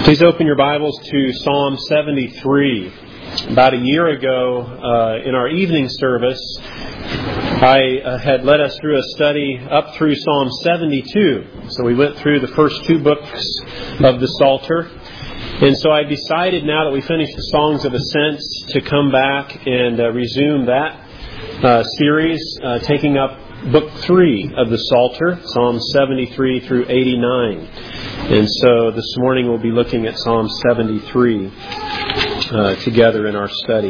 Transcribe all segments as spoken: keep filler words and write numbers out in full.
Please open your Bibles to Psalm seventy-three. About a year ago, uh, in our evening service, I uh, had led us through a study up through Psalm seventy-two. So we went through the first two books of the Psalter. And so I decided, now that we finished the Songs of Ascents, to come back and uh, resume that uh, series, uh, taking up Book three of the Psalter, Psalm seventy-three through eighty-nine. And so this morning we'll be looking at Psalm seventy-three uh, together in our study.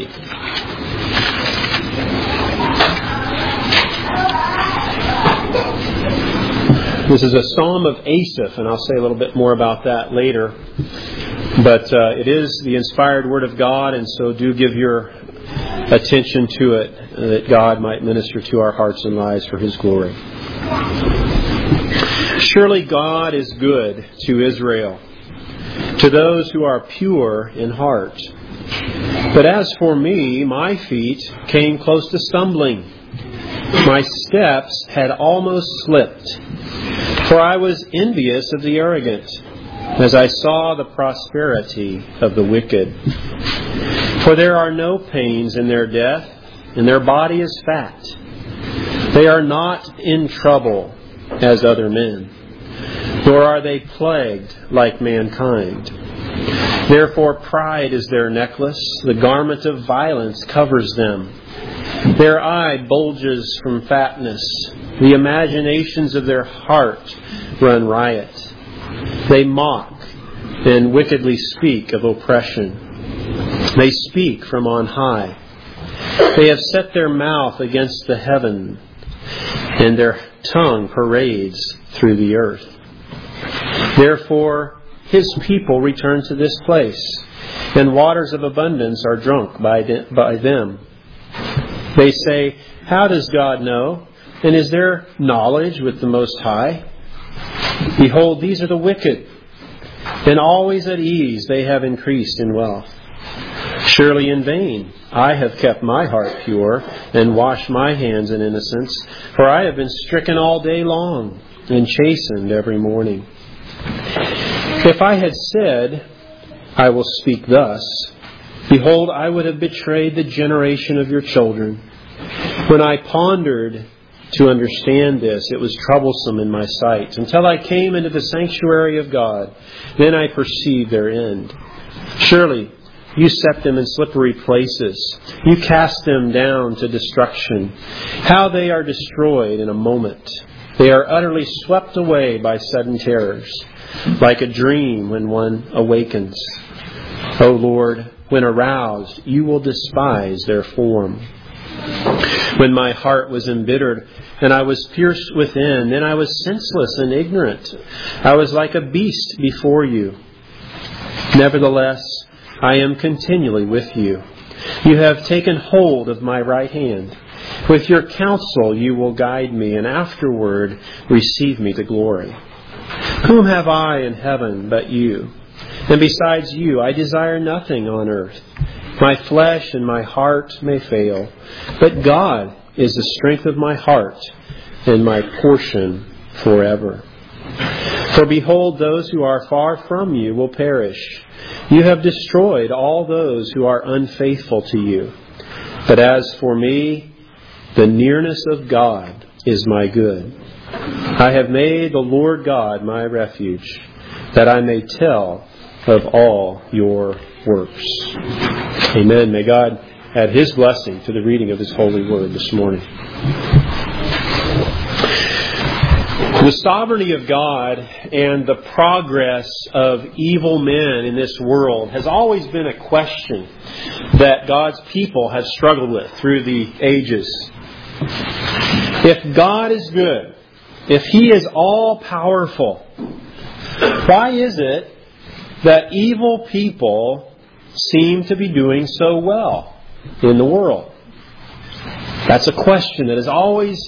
This is a Psalm of Asaph, and I'll say a little bit more about that later. But uh, it is the inspired Word of God, and so do give your attention to it, that God might minister to our hearts and lives for His glory. Surely God is good to Israel, to those who are pure in heart. But as for me, my feet came close to stumbling. My steps had almost slipped, for I was envious of the arrogant, as I saw the prosperity of the wicked. For there are no pains in their death, and their body is fat. They are not in trouble as other men, nor are they plagued like mankind. Therefore pride is their necklace, the garment of violence covers them. Their eye bulges from fatness, the imaginations of their heart run riot. They mock and wickedly speak of oppression. They speak from on high. They have set their mouth against the heaven, and their tongue parades through the earth. Therefore, His people return to this place, and waters of abundance are drunk by de- by them. They say, how does God know? And is there knowledge with the Most High? Behold, these are the wicked, and always at ease they have increased in wealth. Surely in vain I have kept my heart pure and washed my hands in innocence, for I have been stricken all day long and chastened every morning. If I had said, I will speak thus, behold, I would have betrayed the generation of your children. When I pondered to understand this, it was troublesome in my sight, until I came into the sanctuary of God. Then I perceived their end. Surely you set them in slippery places. You cast them down to destruction. How they are destroyed in a moment. They are utterly swept away by sudden terrors, like a dream when one awakens. O Lord, when aroused, you will despise their form. When my heart was embittered and I was pierced within, then I was senseless and ignorant. I was like a beast before you. Nevertheless, I am continually with you. You have taken hold of my right hand. With your counsel you will guide me, and afterward receive me to glory. Whom have I in heaven but you? And besides you, I desire nothing on earth. My flesh and my heart may fail, but God is the strength of my heart and my portion forever. For behold, those who are far from you will perish. You have destroyed all those who are unfaithful to you. But as for me, the nearness of God is my good. I have made the Lord God my refuge, that I may tell of all your works. Amen. May God add His blessing to the reading of His holy word this morning. The sovereignty of God and the progress of evil men in this world has always been a question that God's people have struggled with through the ages. If God is good, if He is all-powerful, why is it that evil people seem to be doing so well in the world? That's a question that has always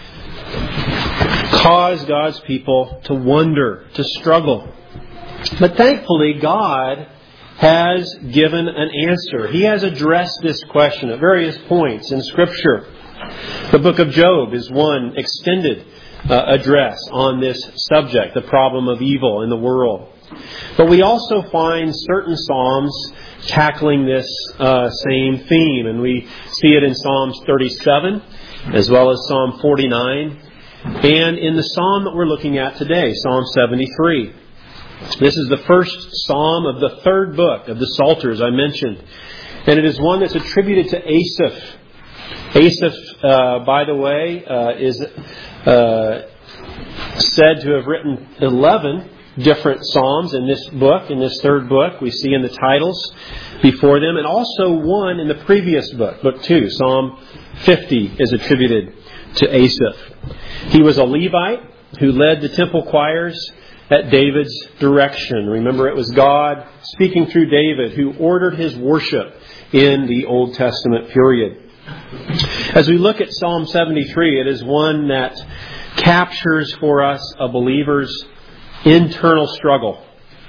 caused God's people to wonder, to struggle. But thankfully, God has given an answer. He has addressed this question at various points in Scripture. The book of Job is one extended uh, address on this subject, the problem of evil in the world. But we also find certain Psalms tackling this uh, same theme. And we see it in Psalms thirty-seven, as well as Psalm forty-nine, and in the Psalm that we're looking at today, Psalm seventy-three. This is the first Psalm of the third book of the Psalters I mentioned. And it is one that's attributed to Asaph. Asaph, uh, by the way, uh, is uh, said to have written eleven different Psalms in this book, in this third book. We see in the titles before them. And also one in the previous book, book two. Psalm fifty is attributed to Asaph. He was a Levite who led the temple choirs at David's direction. Remember, it was God speaking through David who ordered his worship in the Old Testament period. As we look at Psalm seventy-three, it is one that captures for us a believer's internal struggle.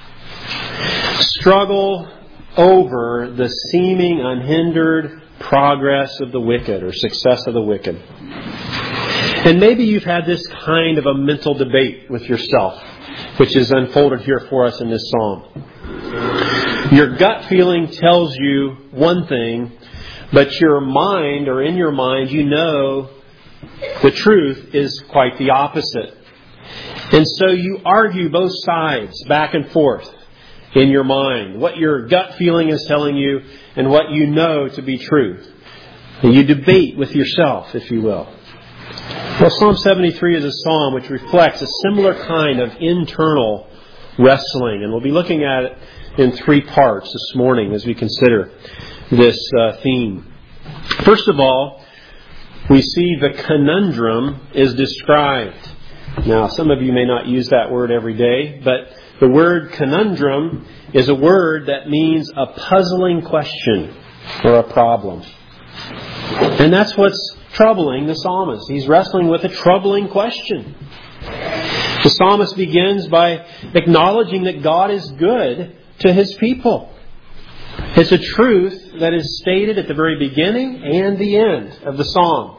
Struggle over the seeming unhindered progress of the wicked, or success of the wicked. And maybe you've had this kind of a mental debate with yourself, which is unfolded here for us in this psalm. Your gut feeling tells you one thing, but your mind, or in your mind, you know the truth is quite the opposite. And so you argue both sides back and forth in your mind. What your gut feeling is telling you and what you know to be truth. And you debate with yourself, if you will. Well, Psalm seventy-three is a psalm which reflects a similar kind of internal wrestling. And we'll be looking at it in three parts this morning as we consider this uh, theme. First of all, we see the conundrum is described. Now, some of you may not use that word every day, but the word conundrum is a word that means a puzzling question or a problem. And that's what's troubling the psalmist. He's wrestling with a troubling question. The psalmist begins by acknowledging that God is good to His people. It's a truth that is stated at the very beginning and the end of the psalm.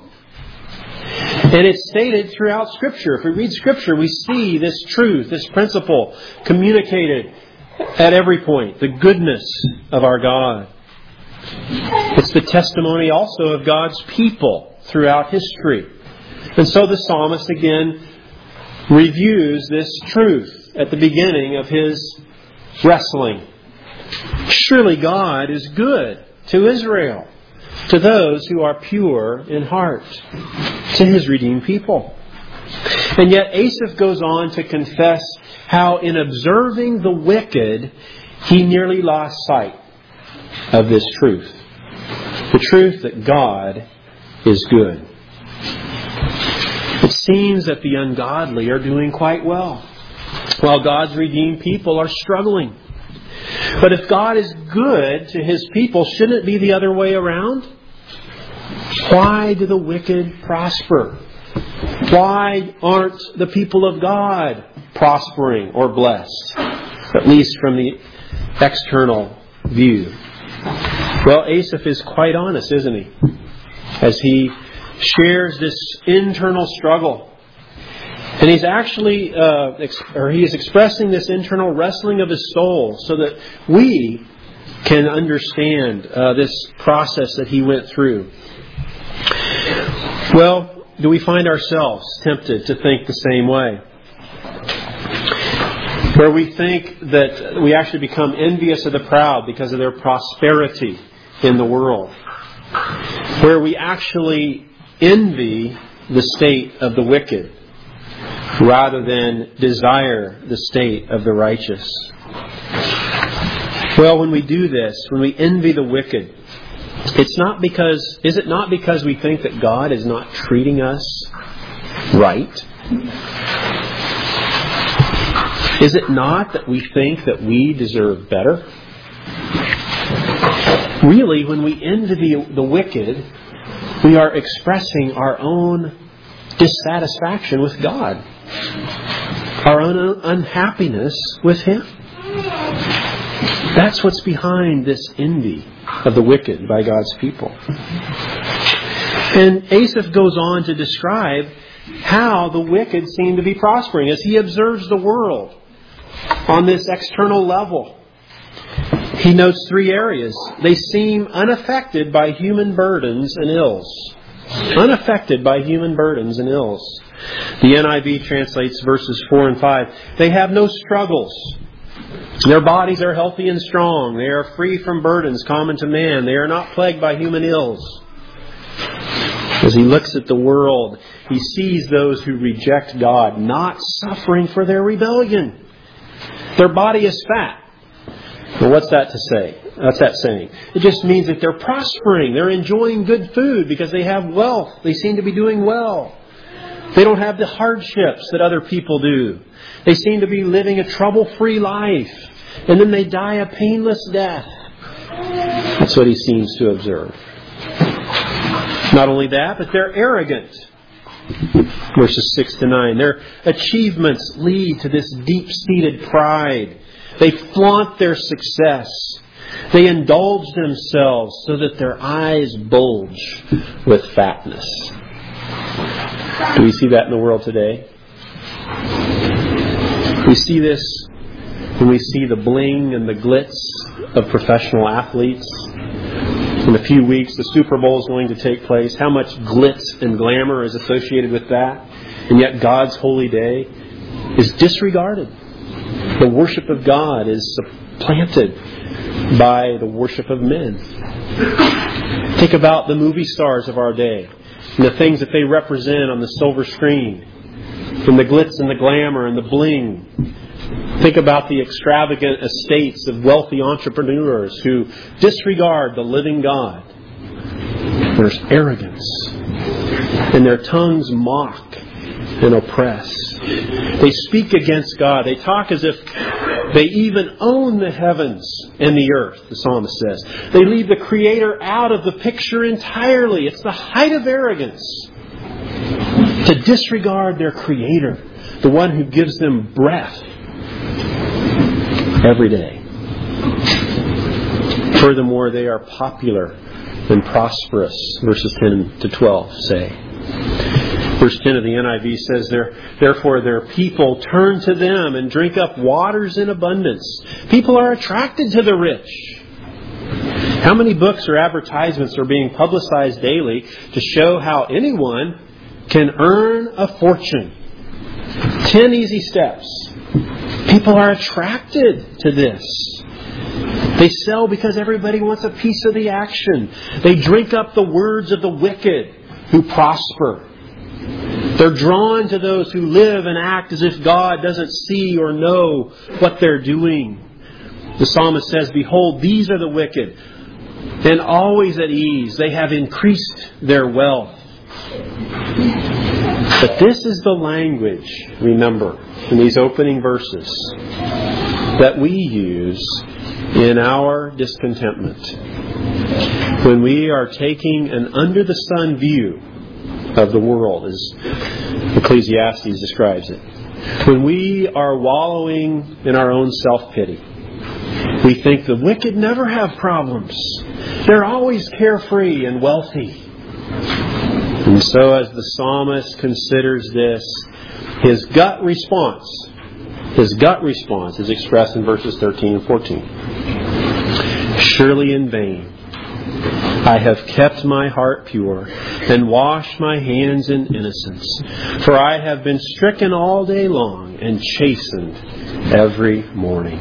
And it's stated throughout Scripture. If we read Scripture, we see this truth, this principle communicated at every point. The goodness of our God. It's the testimony also of God's people throughout history. And so the psalmist again reviews this truth at the beginning of his wrestling. Surely God is good to Israel, to those who are pure in heart, to His redeemed people. And yet Asaph goes on to confess how in observing the wicked, he nearly lost sight of this truth. The truth that God is good. It seems that the ungodly are doing quite well, while God's redeemed people are struggling. But if God is good to His people, shouldn't it be the other way around? Why do the wicked prosper? Why aren't the people of God prospering or blessed? At least from the external view. Well, Asaph is quite honest, isn't he? As he shares this internal struggle. And he's actually, uh, ex- or he is expressing this internal wrestling of his soul so that we can understand uh, this process that he went through. Well, do we find ourselves tempted to think the same way? Where we think that we actually become envious of the proud because of their prosperity in the world. Where we actually envy the state of the wicked rather than desire the state of the righteous. Well, when we do this, when we envy the wicked, it's not because, is it not because we think that God is not treating us right? Is it not that we think that we deserve better? Really, when we envy the, the wicked, we are expressing our own dissatisfaction with God. Our own unhappiness with Him. That's what's behind this envy of the wicked by God's people. And Asaph goes on to describe how the wicked seem to be prospering as he observes the world. on this external level. He notes three areas. They seem unaffected by human burdens and ills. Unaffected by human burdens and ills. The N I V translates verses four and five. They have no struggles. Their bodies are healthy and strong. They are free from burdens common to man. They are not plagued by human ills. As he looks at the world, he sees those who reject God not suffering for their rebellion. Their body is fat. Well, what's that to say? What's that saying? It just means that they're prospering. They're enjoying good food because they have wealth. They seem to be doing well. They don't have the hardships that other people do. They seem to be living a trouble-free life. And then they die a painless death. That's what he seems to observe. Not only that, but they're arrogant. Verses six to nine. Their achievements lead to this deep-seated pride. They flaunt their success. They indulge themselves so that their eyes bulge with fatness. Do we see that in the world today? We see this when we see the bling and the glitz of professional athletes. In a few weeks, the Super Bowl is going to take place. How much glitz and glamour is associated with that? And yet God's holy day is disregarded. The worship of God is supplanted by the worship of men. Think about the movie stars of our day and the things that they represent on the silver screen, and the glitz and the glamour and the bling. Think about the extravagant estates of wealthy entrepreneurs who disregard the living God. There's arrogance, and their tongues mock and oppress. They speak against God. They talk as if they even own the heavens and the earth, the psalmist says. They leave the Creator out of the picture entirely. It's the height of arrogance to disregard their Creator, the one who gives them breath every day. Furthermore, they are popular and prosperous, verses ten to twelve say. Verse ten of the N I V says, therefore their people turn to them and drink up waters in abundance. People are attracted to the rich. How many books or advertisements are being publicized daily to show how anyone can earn a fortune? Ten easy steps. People are attracted to this. They sell because everybody wants a piece of the action. They drink up the words of the wicked who prosper. They're drawn to those who live and act as if God doesn't see or know what they're doing. The psalmist says, behold, these are the wicked, and always at ease. They have increased their wealth. But this is the language, remember, in these opening verses that we use in our discontentment. When we are taking an under-the-sun view of the world, as Ecclesiastes describes it. When we are wallowing in our own self-pity, we think the wicked never have problems. They're always carefree and wealthy. And so as the psalmist considers this, his gut response, his gut response is expressed in verses thirteen and fourteen. Surely in vain I have kept my heart pure and washed my hands in innocence. For I have been stricken all day long and chastened every morning.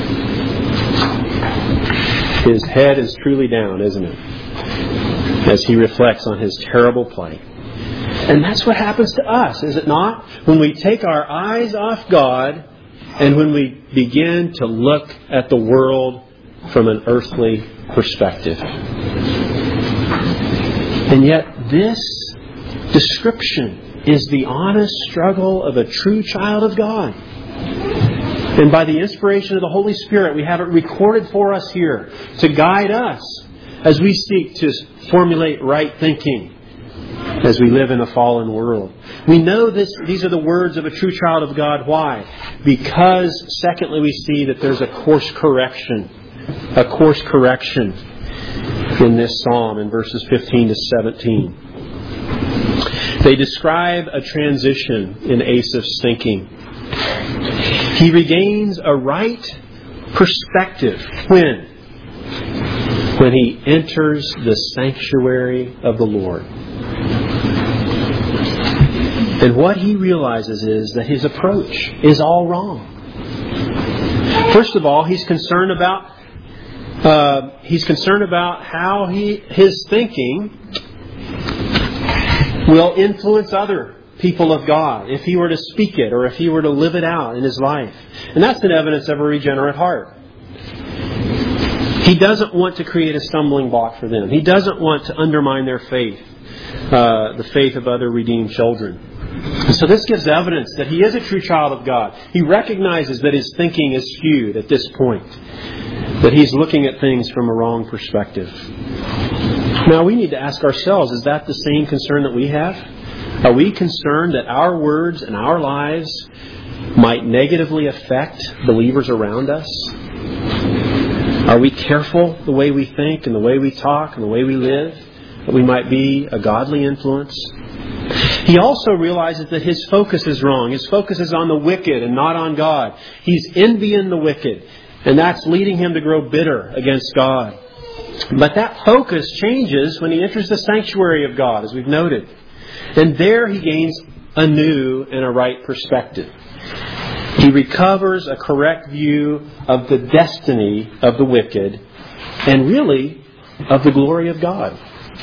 His head is truly down, isn't it? As he reflects on his terrible plight. And that's what happens to us, is it not? When we take our eyes off God and when we begin to look at the world from an earthly perspective. And yet this description is the honest struggle of a true child of God. And by the inspiration of the Holy Spirit, we have it recorded for us here to guide us as we seek to formulate right thinking as we live in a fallen world. We know this; these are the words of a true child of God. Why? Because, secondly, we see that there's a course correction. A course correction in this psalm in verses fifteen to seventeen. They describe a transition in Asaph's thinking. He regains a right perspective. When? When he enters the sanctuary of the Lord. And what he realizes is that his approach is all wrong. First of all, he's concerned about uh, he's concerned about how he his thinking will influence other people of God if he were to speak it or if he were to live it out in his life. And that's an evidence of a regenerate heart. He doesn't want to create a stumbling block for them. He doesn't want to undermine their faith, uh, the faith of other redeemed children. And so this gives evidence that he is a true child of God. He recognizes that his thinking is skewed at this point, that he's looking at things from a wrong perspective. Now we need to ask ourselves, is that the same concern that we have? Are we concerned that our words and our lives might negatively affect believers around us? Are we careful the way we think and the way we talk and the way we live, that we might be a godly influence? He also realizes that his focus is wrong. His focus is on the wicked and not on God. He's envying the wicked, and that's leading him to grow bitter against God. But that focus changes when he enters the sanctuary of God, as we've noted. And there he gains a new and a right perspective. He recovers a correct view of the destiny of the wicked and really of the glory of God.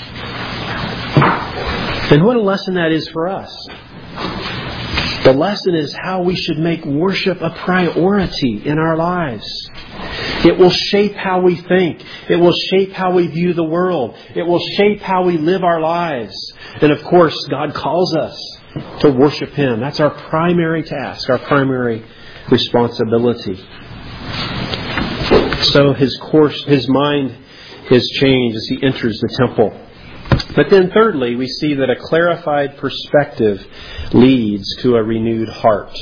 And what a lesson that is for us. The lesson is how we should make worship a priority in our lives. It will shape how we think. It will shape how we view the world. It will shape how we live our lives. And of course, God calls us to worship Him. That's our primary task, our primary responsibility. So his course, his mind is changed as he enters the temple. But then thirdly, we see that a clarified perspective leads to a renewed heart.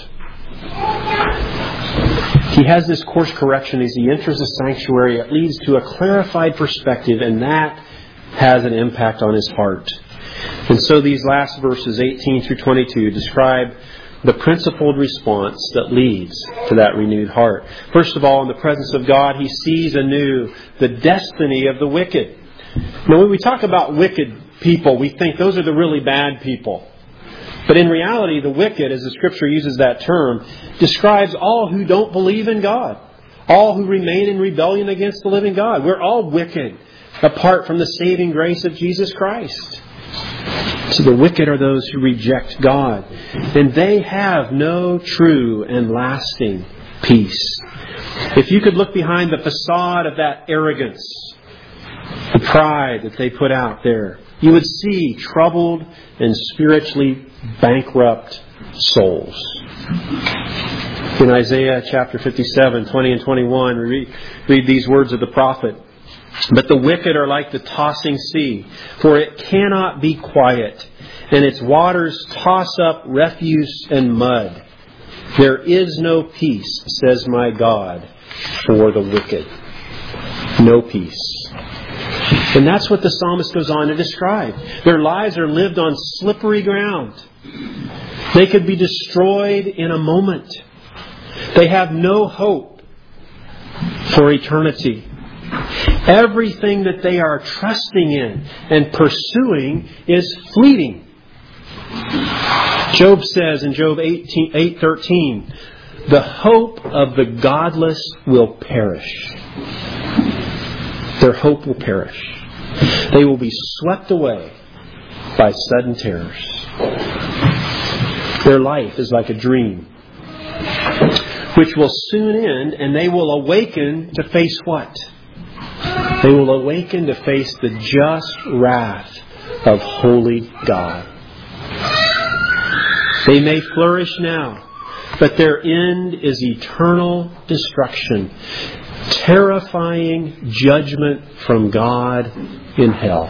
He has this course correction as he enters the sanctuary. It leads to a clarified perspective, and that has an impact on his heart. And so these last verses, eighteen through twenty-two, describe the principled response that leads to that renewed heart. First of all, in the presence of God, he sees anew the destiny of the wicked. Now, when we talk about wicked people, we think those are the really bad people. But in reality, the wicked, as the Scripture uses that term, describes all who don't believe in God. All who remain in rebellion against the living God. We're all wicked apart from the saving grace of Jesus Christ. So the wicked are those who reject God. And they have no true and lasting peace. If you could look behind the facade of that arrogance, the pride that they put out there, you would see troubled and spiritually bankrupt souls. In Isaiah chapter fifty-seven, twenty and twenty-one, we read, read these words of the prophet. But the wicked are like the tossing sea, for it cannot be quiet, and its waters toss up refuse and mud. There is no peace, says my God, for the wicked. No peace. And that's what the psalmist goes on to describe. Their lives are lived on slippery ground. They could be destroyed in a moment. They have no hope for eternity. Everything that they are trusting in and pursuing is fleeting. Job says in Job eight thirteen, the hope of the godless will perish. Their hope will perish. They will be swept away by sudden terrors. Their life is like a dream, which will soon end, and they will awaken to face what? They will awaken to face the just wrath of holy God. They may flourish now, but their end is eternal destruction. Terrifying judgment from God in hell.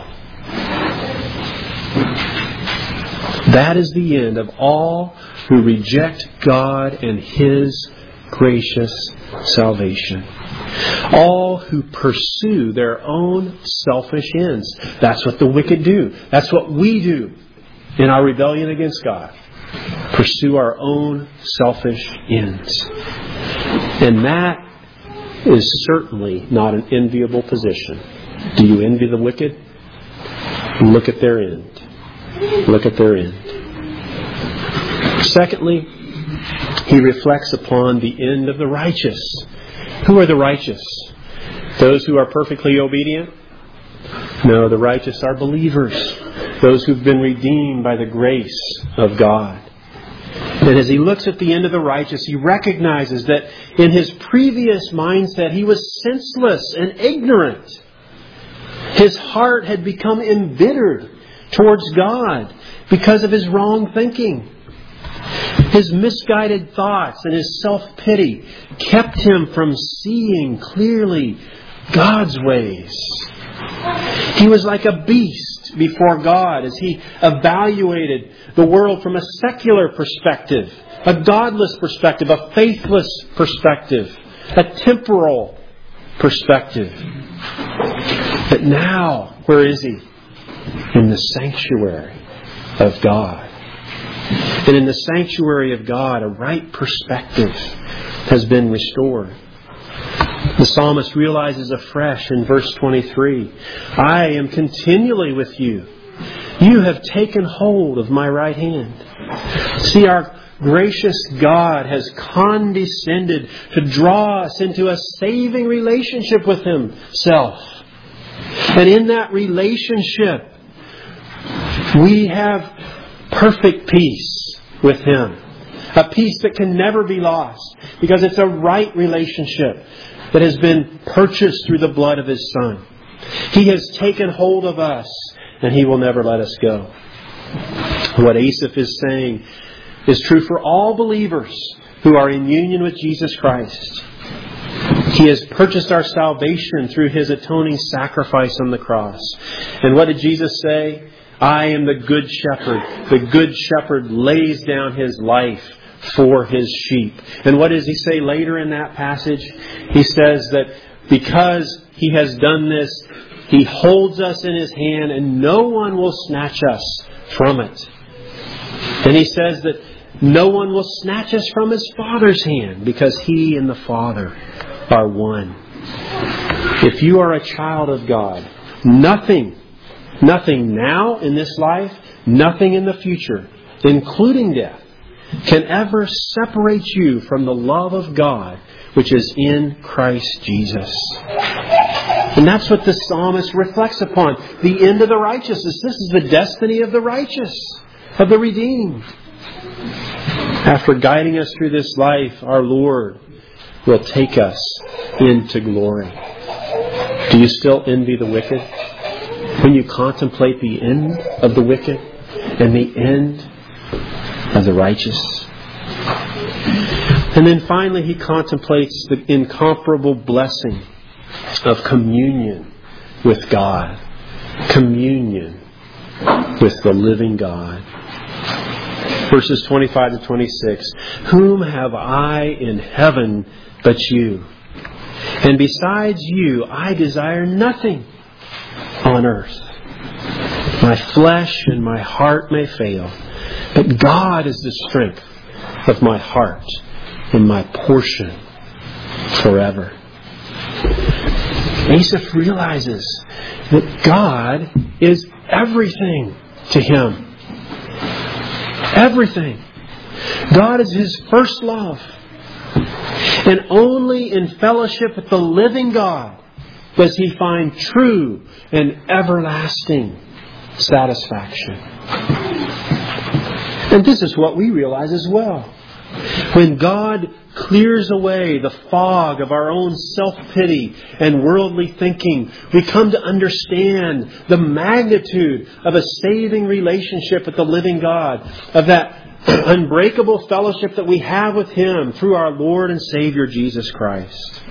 That is the end of all who reject God and His gracious salvation. All who pursue their own selfish ends. That's what the wicked do. That's what we do in our rebellion against God. pursue our own selfish ends. And that is certainly not an enviable position. Do you envy the wicked? Look at their end. Look at their end. Secondly, he reflects upon the end of the righteous. Who are the righteous? Those who are perfectly obedient? No, the righteous are believers. Those who've been redeemed by the grace of God. And as he looks at the end of the righteous, he recognizes that in his previous mindset, he was senseless and ignorant. His heart had become embittered towards God because of his wrong thinking. His misguided thoughts and his self-pity kept him from seeing clearly God's ways. He was like a beast before God as he evaluated the world from a secular perspective, a godless perspective, a faithless perspective, a temporal perspective. But now, where is he? In the sanctuary of God. And in the sanctuary of God, a right perspective has been restored. The psalmist realizes afresh in verse twenty-three, I am continually with you. You have taken hold of my right hand. See, our gracious God has condescended to draw us into a saving relationship with Himself. And in that relationship, we have perfect peace with Him. A peace that can never be lost because it's a right relationship that has been purchased through the blood of His Son. He has taken hold of us and He will never let us go. What Asaph is saying is true for all believers who are in union with Jesus Christ. He has purchased our salvation through His atoning sacrifice on the cross. And what did Jesus say? I am the good shepherd. The good shepherd lays down his life for his sheep. And what does He say later in that passage? He says that because He has done this, He holds us in His hand and no one will snatch us from it. And He says that no one will snatch us from His Father's hand because He and the Father are one. If you are a child of God, nothing, nothing now in this life, nothing in the future, including death, can ever separate you from the love of God which is in Christ Jesus. And that's what the psalmist reflects upon. The end of the righteousness. This is the destiny of the righteous, of the redeemed. After guiding us through this life, our Lord will take us into glory. Do you still envy the wicked? When you contemplate the end of the wicked and the end of the righteous. And then finally he contemplates the incomparable blessing of communion with God. Communion with the living God. Verses twenty-five to twenty-six. Whom have I in heaven but you? And besides you, I desire nothing on earth. My flesh and my heart may fail, but God is the strength of my heart and my portion forever. Asaph realizes that God is everything to him. Everything. God is his first love. And only in fellowship with the living God does he find true and everlasting satisfaction. And this is what we realize as well. When God clears away the fog of our own self-pity and worldly thinking, we come to understand the magnitude of a saving relationship with the living God, of that unbreakable fellowship that we have with Him through our Lord and Savior Jesus Christ.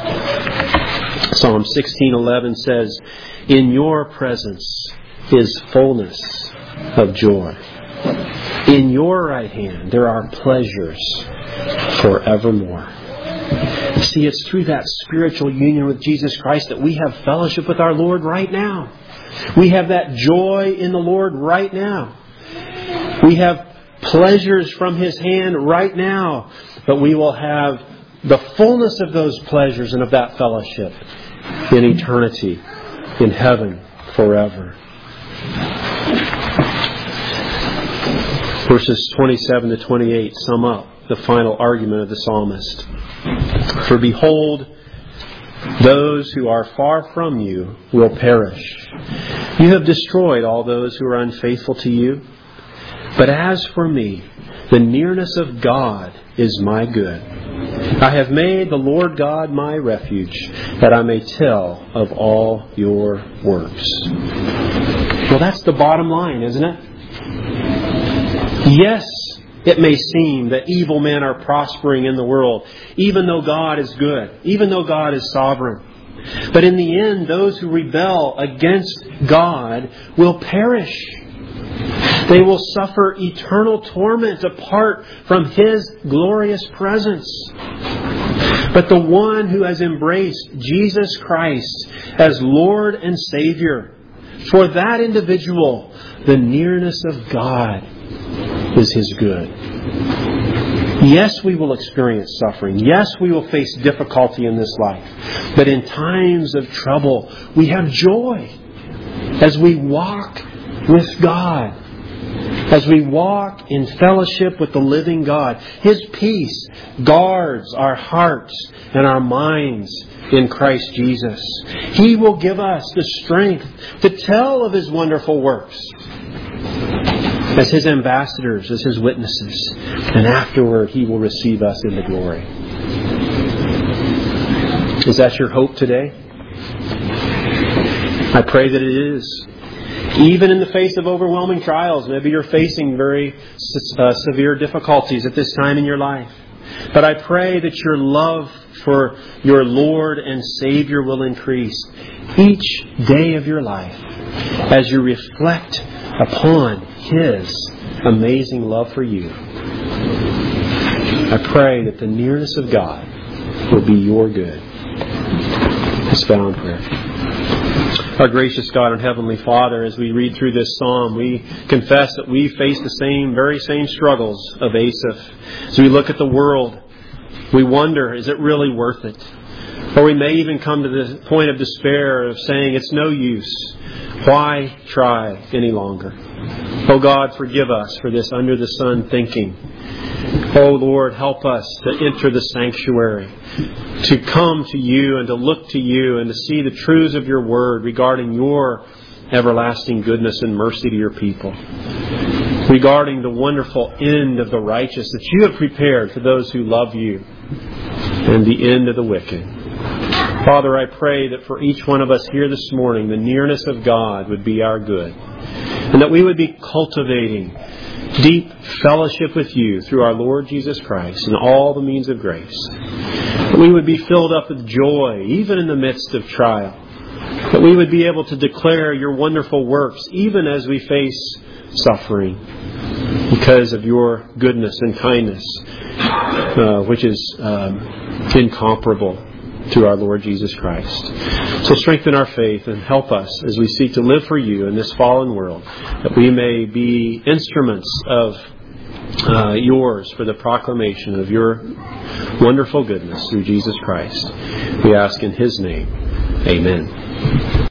Psalm sixteen eleven says, in your presence is fullness of joy. In your right hand there are pleasures forevermore. See, it's through that spiritual union with Jesus Christ that we have fellowship with our Lord right now. We have that joy in the Lord right now. We have pleasures from His hand right now, but we will have the fullness of those pleasures and of that fellowship in eternity, in heaven, forever. Verses twenty-seven to twenty-eight sum up the final argument of the psalmist. For behold, those who are far from you will perish. You have destroyed all those who are unfaithful to you. But as for me, the nearness of God is my good. I have made the Lord God my refuge, that I may tell of all your works. Well, that's the bottom line, isn't it? Yes, it may seem that evil men are prospering in the world, even though God is good, even though God is sovereign. But in the end, those who rebel against God will perish. They will suffer eternal torment apart from His glorious presence. But the one who has embraced Jesus Christ as Lord and Savior, for that individual, the nearness of God is His good. Yes, we will experience suffering. Yes, we will face difficulty in this life. But in times of trouble, we have joy as we walk with God. As we walk in fellowship with the living God. His peace guards our hearts and our minds in Christ Jesus. He will give us the strength to tell of His wonderful works as His ambassadors, as His witnesses. And afterward, He will receive us into glory. Is that your hope today? I pray that it is. Even in the face of overwhelming trials, maybe you're facing very uh, severe difficulties at this time in your life. But I pray that your love for your Lord and Savior will increase each day of your life as you reflect upon His amazing love for you. I pray that the nearness of God will be your good. Let's bow in prayer. Our gracious God and Heavenly Father, as we read through this psalm, we confess that we face the same, very same struggles of Asaph. As we look at the world, we wonder, is it really worth it? Or we may even come to the point of despair of saying, it's no use. Why try any longer? Oh God, forgive us for this under the sun thinking. Oh Lord, help us to enter the sanctuary, to come to You and to look to You and to see the truths of Your Word regarding Your everlasting goodness and mercy to Your people, regarding the wonderful end of the righteous that You have prepared for those who love You, and the end of the wicked. Father, I pray that for each one of us here this morning, the nearness of God would be our good, and that we would be cultivating deep fellowship with You through our Lord Jesus Christ and all the means of grace. That we would be filled up with joy even in the midst of trial. That we would be able to declare Your wonderful works even as we face suffering because of Your goodness and kindness, uh, which is um, incomparable to our Lord Jesus Christ. So strengthen our faith and help us as we seek to live for You in this fallen world, that we may be instruments of uh, Yours for the proclamation of Your wonderful goodness through Jesus Christ. We ask in His name. Amen.